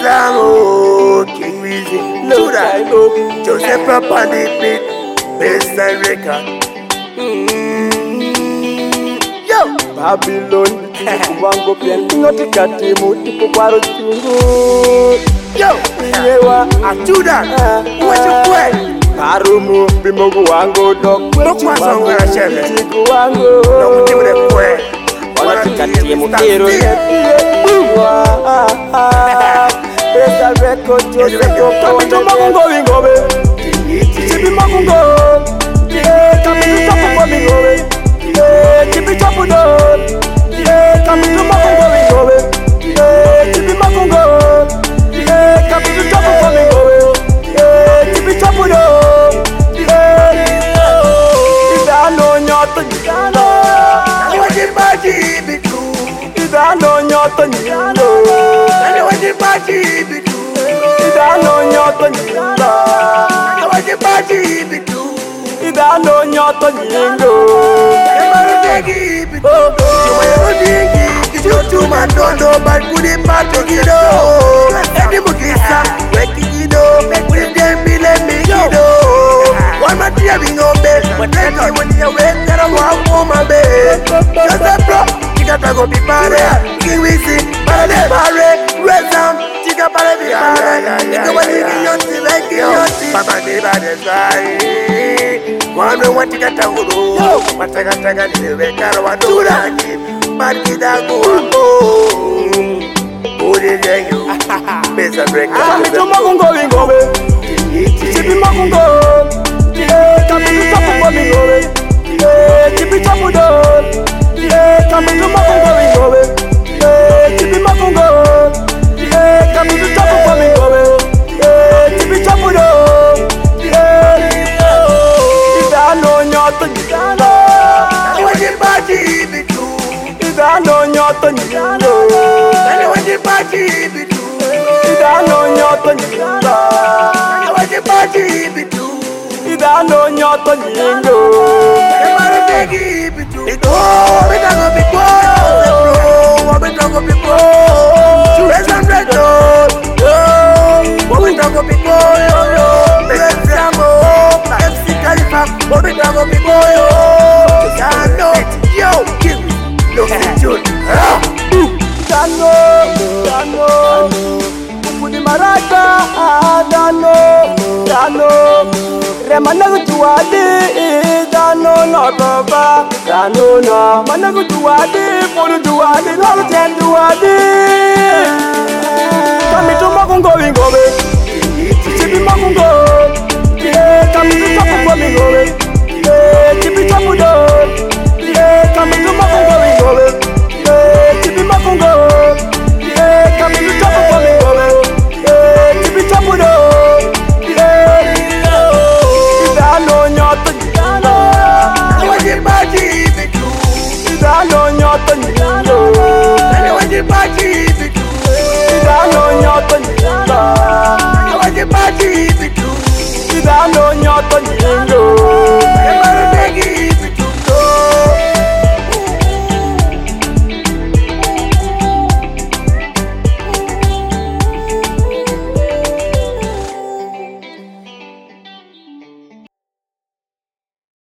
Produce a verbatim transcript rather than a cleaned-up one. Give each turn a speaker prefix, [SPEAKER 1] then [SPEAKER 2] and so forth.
[SPEAKER 1] Resamo, King Weezy, Luda, Joseph on the beat, baseline record. Mm-hmm. Yo,
[SPEAKER 2] Babylon, wango piano tikati mutipo kwaro chungu.
[SPEAKER 1] Yo,
[SPEAKER 2] Yewa
[SPEAKER 1] Ajuda, what's your way?
[SPEAKER 2] Karumu bimogu wango dok.
[SPEAKER 1] Look what's on where I share it.
[SPEAKER 2] Chiku wango.
[SPEAKER 1] Don't give it away.
[SPEAKER 2] Wana tikati mutiro yewa. Besa reko Joseph Kamito magungo wingobe. Chibi magungo. Kamito chapu kwa wingobe. Chibi chapu do. Kamito magungo wingobe. Chibi magungo. Kamito chapu kwa wingobe. Chibi chapu do. Idano nyoto idano.
[SPEAKER 1] Wajib baji bitu.
[SPEAKER 2] Idano nyoto idano.
[SPEAKER 1] Wajib baji bitu.
[SPEAKER 2] Idano nyoto idano.
[SPEAKER 1] Wajib baji bitu.
[SPEAKER 2] Idano nyoto idano.
[SPEAKER 1] Emarudegi bitu. Emarudegi kichutu mandondo balkuni pato kido. Edi mukisa weki kido. Kuri dembile mikido. Wamatia bingombe. Wateki wania wekara wako mabe. Jose bro. Chika go pipare, King Weezy, Parade Pare, Resam, Chika Pare Pipare, Nika wani kiyoti, weki yoti, Papa Diba Desai, Kwame watika tanguru, Mataka Taka Niwekara Waduraki, Markida Guambo, Uri Jengu, Besa Breaker,
[SPEAKER 2] Kamito magungo wingobe, Chibi magungo, Kamito chapu kwa wingobe, Chibi chapu do. Kamito magungo wingobe, chibi magungo. Kamito chapu kwa wingobe, chibi chapu do. Idano nyoto idano.
[SPEAKER 1] Wajib baji bitu.
[SPEAKER 2] Idano nyoto idano.
[SPEAKER 1] Wajib baji bitu.
[SPEAKER 2] Idano nyoto idano.
[SPEAKER 1] Wajib baji bitu.
[SPEAKER 2] Idano nyoto idano.
[SPEAKER 1] Emarudegi bitu. Oh, we don't go big boy, oh, we don't go big boy. Two hundred dollars, oh, we don't go big boy, oh, Resamo, M C Khalifa, oh, we don't go big boy, oh, Dano, yo, give me, no future, ah,
[SPEAKER 2] Dano, Dano, Kupudi Maraka, Dano, Dano, Remanagu Tuadi, Dano, Notoba, Dano, no, Managu Tuadi, Puru Tuadi, Lolo Ten Tuadi. Kamito magungo wingobe.